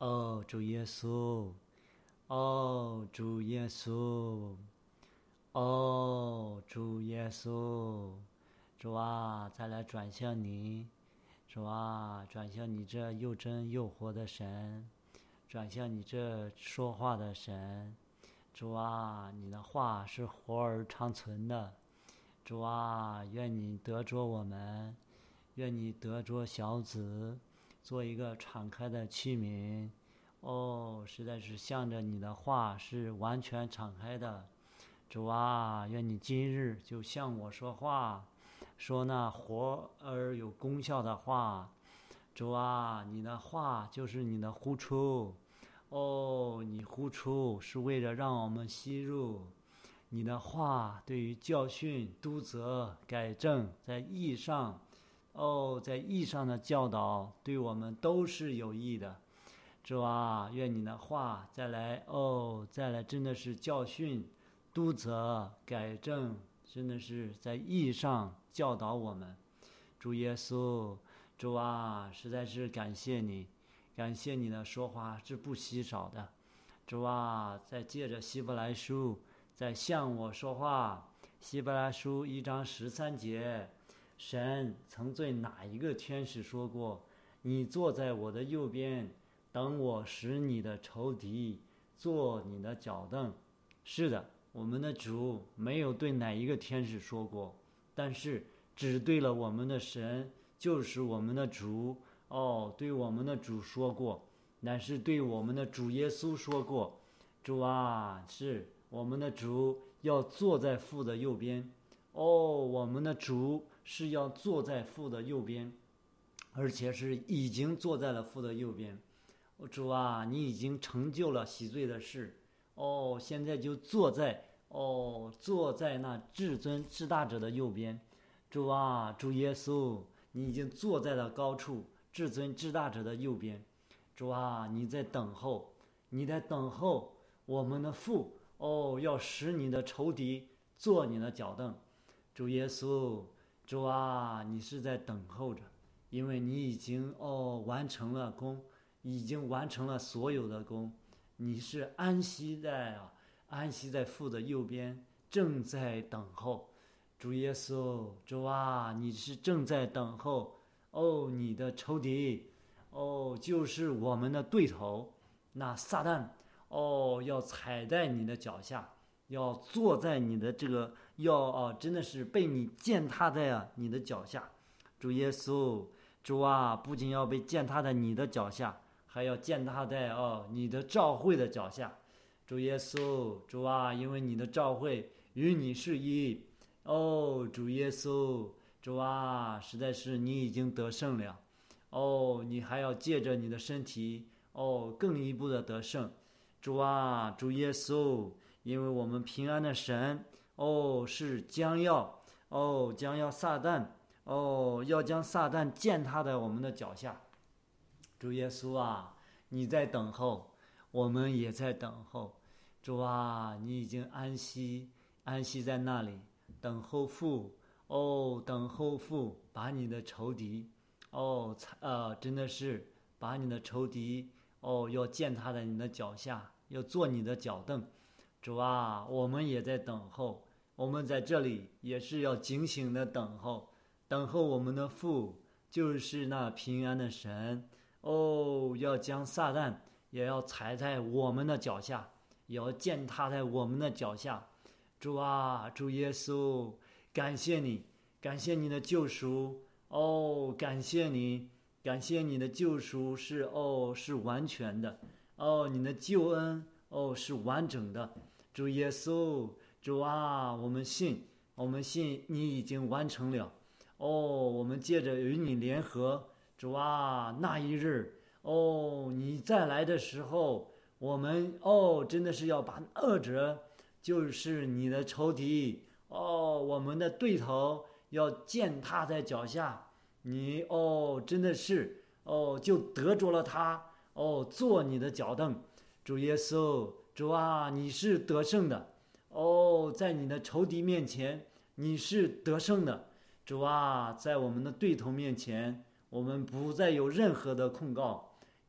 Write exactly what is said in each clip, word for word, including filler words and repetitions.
哦，主耶稣，哦，主耶稣，哦，主耶稣，主啊，再来转向你，主啊，转向你这又真又活的神，转向你这说话的神，主啊，你的话是活而长存的，主啊，愿你得着我们，愿你得着小子，做一个敞开的器皿。哦，实在是向着你的话是完全敞开的。主啊，愿你今日就向我说话，说那活而有功效的话。主啊，你的话就是你的呼出。哦，你呼出是为了让我们吸入。你的话对于教训、督责、改正，在义上，哦，在义上的教导，对我们都是有益的。主啊，愿你的话再来，哦，再来，真的是教训、督责、改正，真的是在义上教导我们。主耶稣，主啊，实在是感谢你，感谢你的说话是不稀少的。主啊，在借着希伯来书，在向我说话。希伯来书一章十三节，神曾对哪一个天使说过：“你坐在我的右边，等我使你的仇敌做你的脚凳。”是的，我们的主没有对哪一个天使说过，但是只对了我们的神，就是我们的主。哦，对我们的主说过，乃是对我们的主耶稣说过。主啊，是我们的主要坐在父的右边。哦，我们的主是要坐在父的右边，而且是已经坐在了父的右边。主啊，你已经成就了洗罪的事。哦，现在就坐在哦，坐在那至尊至大者的右边。主啊，主耶稣，你已经坐在了高处，至尊至大者的右边。主啊，你在等候，你在等候我们的父。哦，要使你的仇敌做你的脚凳。主耶稣，主啊，你是在等候着，因为你已经哦完成了功，已经完成了所有的功。你是安息在啊，安息在父的右边，正在等候。主耶稣，主啊，你是正在等候。哦，你的仇敌，哦，就是我们的对头，那撒旦，哦，要踩在你的脚下，要坐在你的这个，要哦，真的是被你践踏在啊你的脚下。主耶稣，主啊，不仅要被践踏在你的脚下，还要践踏在哦你的召会的脚下。主耶稣，主啊，因为你的召会与你是一。哦，主耶稣，主啊，实在是你已经得胜了。哦，你还要借着你的身体，哦，更一步的得胜。主啊，主耶稣，因为我们平安的神，哦，是将要，哦，将要撒旦，哦，要将撒旦践踏在我们的脚下。主耶稣啊，你在等候，我们也在等候。主啊，你已经安息，安息在那里，等候父。哦，等候父，把你的仇敌，哦，呃，真的是把你的仇敌，哦，要践踏在你的脚下，要做你的脚凳。主啊，我们也在等候，我们在这里也是要警醒的等候，等候我们的父，就是那平安的神。哦，要将撒旦也要踩在我们的脚下，也要践踏在我们的脚下。主啊，主耶稣，感谢你，感谢你的救赎。哦，感谢你，感谢你的救赎是哦是完全的。哦，你的救恩哦是完整的。主耶稣，主啊，我们信，我们信你已经完成了。哦，我们借着与你联合。主啊，那一日，哦，你再来的时候，我们哦，真的是要把恶者，就是你的仇敌，哦，我们的对头，要践踏在脚下。你哦，真的是哦，就得着了他，哦，做你的脚凳。主耶稣，主啊，你是得胜的。哦，在你的仇敌面前，你是得胜的。主啊，在我们的对头面前，我们不再有任何的控告，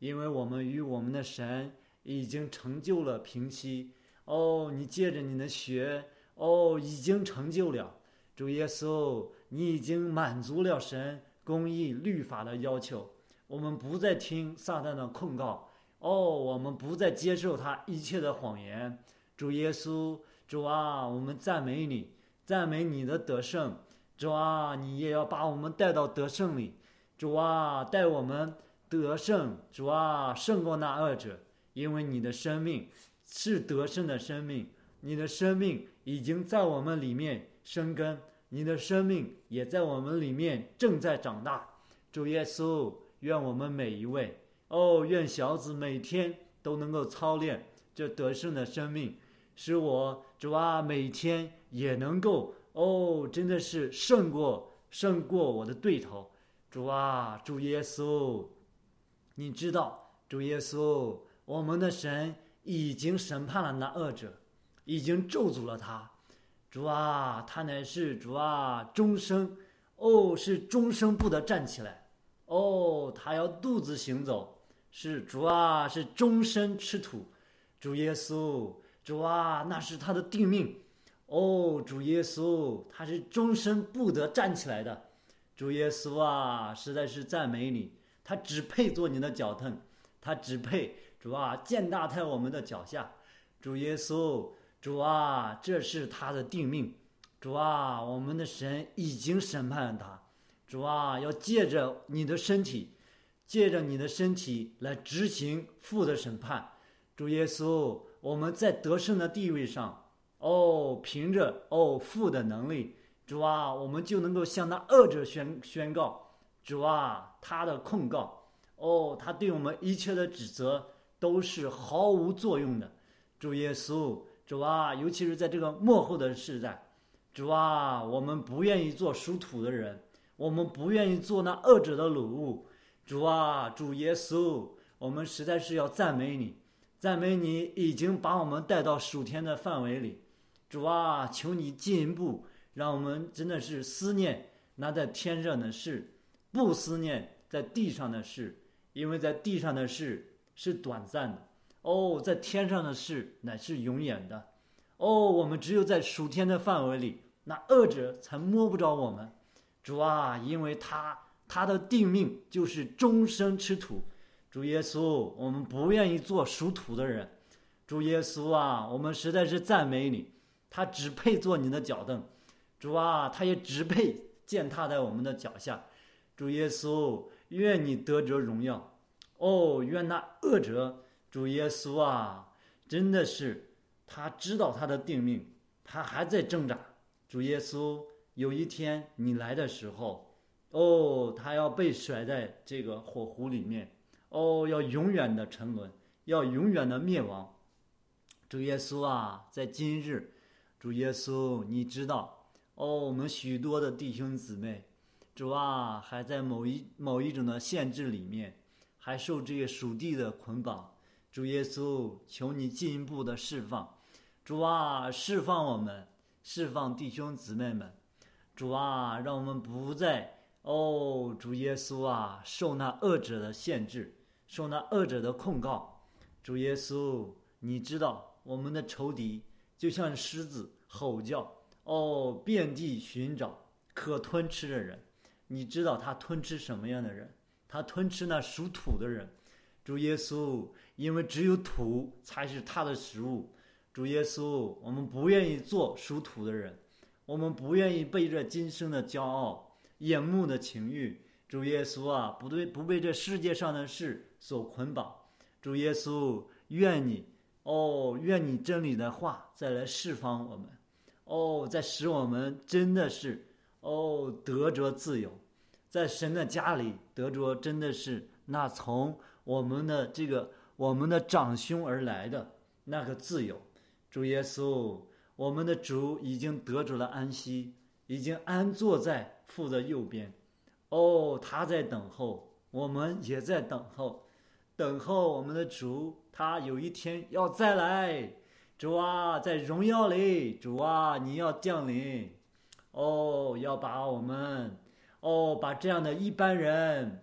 因为我们与我们的神已经成就了平息。哦，你借着你的血，哦，已经成就了。主耶稣，你已经满足了神公义律法的要求，我们不再听撒旦的控告，哦，我们不再接受他一切的谎言。主耶稣，主啊，我们赞美你，赞美你的得胜。主啊，你也要把我们带到得胜里。主啊，带我们得胜。主啊，胜过那恶者，因为你的生命是得胜的生命，你的生命已经在我们里面生根，你的生命也在我们里面正在长大。主耶稣，愿我们每一位，哦，愿小子每天都能够操练这得胜的生命，使我主啊每天也能够哦，真的是胜过胜过我的对头。主啊，主耶稣，你知道，主耶稣，我们的神已经审判了那恶者，已经咒诅了他。主啊，他乃是主啊终生，哦，是终生不得站起来，哦，他要独自行走，是主啊，是终身吃土。主耶稣，主啊，那是他的定命。哦，主耶稣，他是终身不得站起来的。主耶稣啊，实在是赞美你，他只配做你的脚凳，他只配主啊践踏在我们的脚下。主耶稣，主啊，这是他的定命。主啊，我们的神已经审判了他。主啊，要借着你的身体，借着你的身体来执行父的审判。主耶稣，我们在得胜的地位上，哦，凭着哦父的能力，主啊，我们就能够向那恶者宣宣告，主啊，他的控告，哦，他对我们一切的指责都是毫无作用的。主耶稣，主啊，尤其是在这个末后的世代，主啊，我们不愿意做属土的人，我们不愿意做那恶者的掳物。主啊，主耶稣，我们实在是要赞美你，赞美你已经把我们带到属天的范围里。主啊，求你进一步让我们真的是思念那在天上的事，不思念在地上的事，因为在地上的事是短暂的，哦，在天上的事乃是永远的。哦，我们只有在属天的范围里，那恶者才摸不着我们。主啊，因为他他的定命就是终生吃土。主耶稣，我们不愿意做属土的人。主耶稣啊，我们实在是赞美你，他只配做你的脚凳。主啊，他也只配践踏在我们的脚下。主耶稣，愿你得着荣耀。哦，愿那恶者，主耶稣啊，真的是他知道他的定命，他还在挣扎。主耶稣，有一天你来的时候，哦，他要被甩在这个火湖里面，哦，要永远的沉沦，要永远的灭亡。主耶稣啊，在今日，主耶稣，你知道，哦，我们许多的弟兄姊妹，主啊，还在某一某一种的限制里面，还受这个属地的捆绑。主耶稣，求你进一步的释放。主啊，释放我们，释放弟兄姊妹们。主啊，让我们不再哦，主耶稣啊，受那恶者的限制，受那恶者的控告。主耶稣，你知道我们的仇敌就像狮子吼叫，哦，遍地寻找可吞吃的人。你知道他吞吃什么样的人？他吞吃那属土的人。主耶稣，因为只有土才是他的食物。主耶稣，我们不愿意做属土的人，我们不愿意被这今生的骄傲、眼目的情欲，主耶稣啊，不对，不被这世界上的事所捆绑。主耶稣，愿你哦，愿你真理的话再来释放我们，哦，再使我们真的是哦得着自由，在神的家里得着真的是那从我们的这个我们的长兄而来的那个自由。主耶稣，我们的主已经得着了安息，已经安坐在父的右边。哦，他在等候，我们也在等候，等候我们的主，他有一天要再来。主啊，在荣耀里，主啊，你要降临。哦，要把我们，哦，把这样的一般人，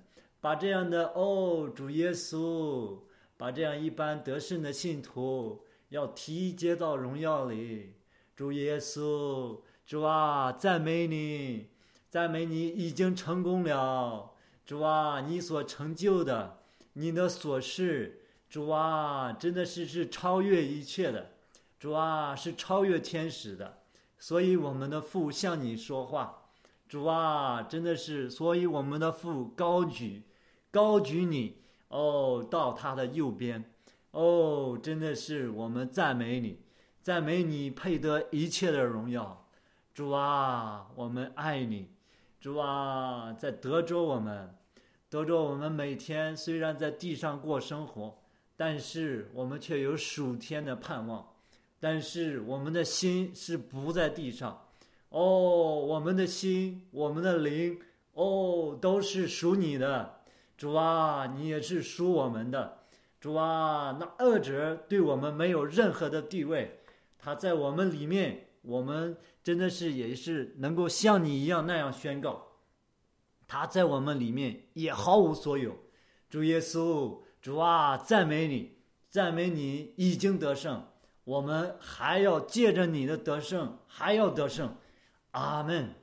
把这样的哦，主耶稣，把这样一般得胜的信徒要提接到荣耀里。主耶稣，主啊，赞美你，赞美你已经成功了。主啊，你所成就的，你的所事，主啊，真的是是超越一切的。主啊，是超越天使的。所以我们的父向你说话，主啊，真的是，所以我们的父高举高举你哦，到他的右边哦，真的是我们赞美你，赞美你配得一切的荣耀。主啊，我们爱你。主啊，在德州我们德州我们每天虽然在地上过生活，但是我们却有属天的盼望。但是我们的心是不在地上哦，我们的心，我们的灵哦，都是属你的。主啊，你也是属我们的。主啊，那恶者对我们没有任何的地位，他在我们里面，我们真的是也是能够像你一样那样宣告，他在我们里面也毫无所有。主耶稣，主啊，赞美你，赞美你已经得胜，我们还要借着你的得胜还要得胜。阿们。